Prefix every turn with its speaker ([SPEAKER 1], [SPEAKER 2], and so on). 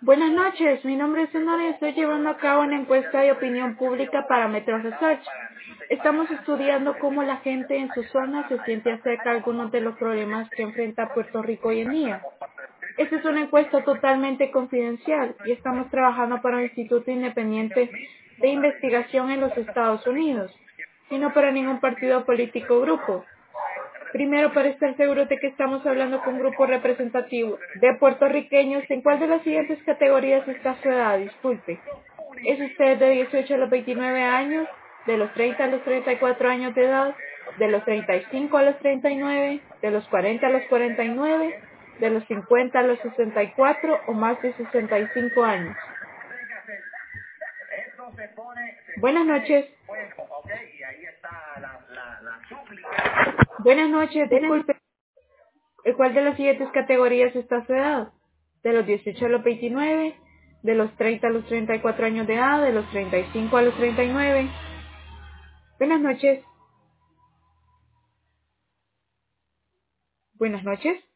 [SPEAKER 1] Buenas noches, mi nombre es Honor y estoy llevando a cabo una encuesta de opinión pública para Metro Research. Estamos estudiando cómo la gente en su zona se siente acerca de algunos de los problemas que enfrenta Puerto Rico hoy en día. Esta es una encuesta totalmente confidencial y estamos trabajando para un instituto independiente de investigación en los Estados Unidos, y no para ningún partido político o grupo. Primero, para estar seguros de que estamos hablando con un grupo representativo de puertorriqueños, ¿en cuál de las siguientes categorías está su edad? Disculpe. ¿Es usted de 18 a los 29 años, de los 30 a los 34 años de edad, de los 35 a los 39, de los 40 a los 49, de los 50 a los 64 o más de 65 años? Buenas noches. Buenas noches, disculpe. ¿Cuál de las siguientes categorías está su edad? De los 18 a los 29, de los 30 a los 34 años de edad, de los 35 a los 39. Buenas noches. Buenas noches.